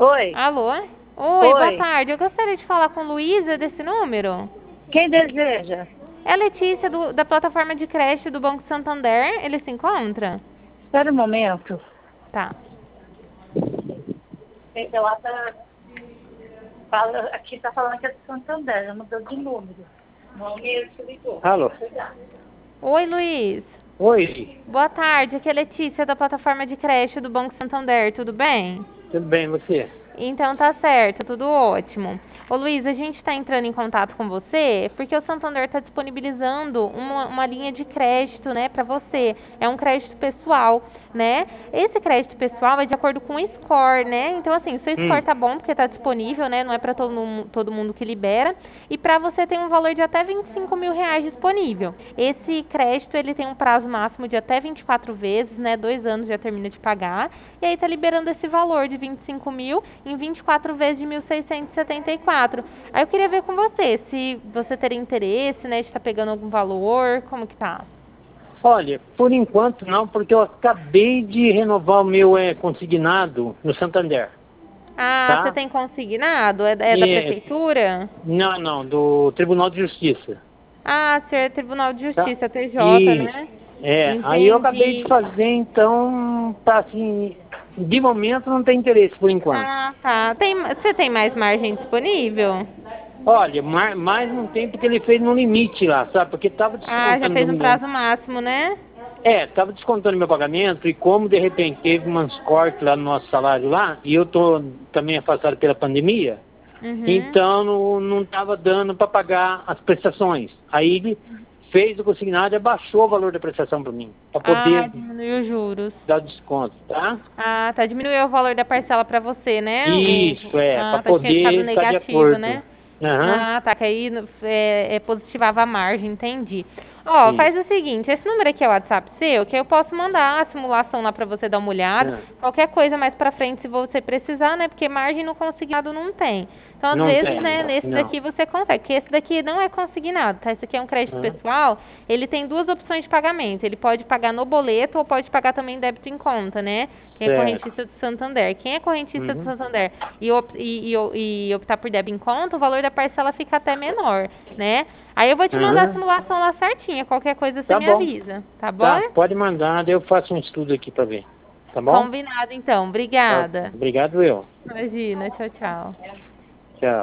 Oi. Alô? Oi, boa Oi. tarde. Eu gostaria de falar com Luísa desse número. Quem deseja? É a Letícia da plataforma de creche do Banco Santander. Ele se encontra? Espera um momento. Tá. Ela fala, aqui tá falando que é do Santander, já mudou de número. Não, que ligou. Alô? Oi, Luiz. Oi, Boa tarde. Aqui é a Letícia da plataforma de creche do Banco Santander. Tudo bem? tudo bem, você? Então tá certo, tudo ótimo. Ô Luiz, a gente está entrando em contato com você porque o Santander está disponibilizando uma linha de crédito, né, para você. É um crédito pessoal, né? Esse crédito pessoal é de acordo com o score, né? Então, assim, o seu score tá bom porque tá disponível, né? Não é para todo mundo que libera. E para você tem um valor de até R$ 25.000 disponível. Esse crédito, ele tem um prazo máximo de até 24 vezes, né? 2 anos já termina de pagar. E aí tá liberando esse valor de 25 mil em 24 vezes de 1.674. Aí eu queria ver com você, se você teria interesse, né, de estar pegando algum valor, como que tá? Olha, por enquanto não, porque eu acabei de renovar o meu consignado no Santander, Ah, você tá? tem consignado? É da E, prefeitura? não, do Tribunal de Justiça, Ah, você é Tribunal de tá? Justiça, TJ, Isso, né? aí eu acabei de Entendi. fazer, então, tá assim, de momento não tem interesse por enquanto. Ah, tá. Você tem mais margem disponível? Olha, mais não tem porque ele fez no limite lá, sabe? Porque tava Ah, já descontando fez do um meu. prazo máximo, né? Tava descontando meu pagamento e como de repente teve umas cortes lá no nosso salário lá, e eu tô também afastado pela pandemia, Uhum. então não tava dando para pagar as prestações. Aí ele fez o consignado e abaixou o valor da prestação para mim, para Ah, poder diminuiu os juros. dar desconto, tá? Ah, tá. Diminuiu o valor da parcela pra você, né? Isso, para Tá, tinha ficado poder estar de negativo, acordo. né? Aham, Ah, tá. Que aí positivava a margem, entendi. Ó, faz isso. o seguinte, esse número aqui é o WhatsApp seu, que eu posso mandar a simulação lá pra você dar uma olhada. Ah, Qualquer coisa mais pra frente, se você precisar, né? Porque margem no consignado não tem. Então, às não vezes, tem, né, nesse não. daqui você consegue, porque esse daqui não é consignado, tá? Esse aqui é um crédito Ah, pessoal, ele tem duas opções de pagamento. Ele pode pagar no boleto ou pode pagar também débito em conta, né? Quem é certo. correntista do Santander. Quem é correntista do Uhum. Santander e optar por débito em conta, o valor da parcela fica até menor, né? Aí eu vou te mandar a Aham, simulação lá certinha. Qualquer coisa você tá me bom. avisa, tá bom? Tá, pode mandar, daí eu faço um estudo aqui para ver. Tá bom? Combinado então. Tá, Obrigada. obrigado, eu. Imagina. Tchau, tchau.